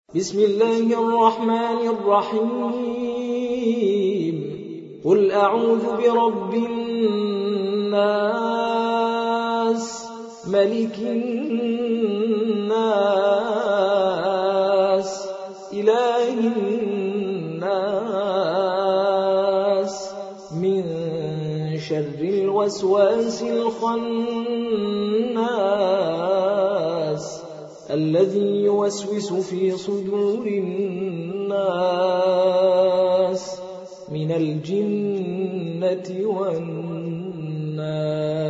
بسم الله الرحمن الرحيم قل أعوذ برب الناس ملك الناس إله الناس من شر الوسواس الخناس الذي يوسوس في صدور الناس من الجنة والناس.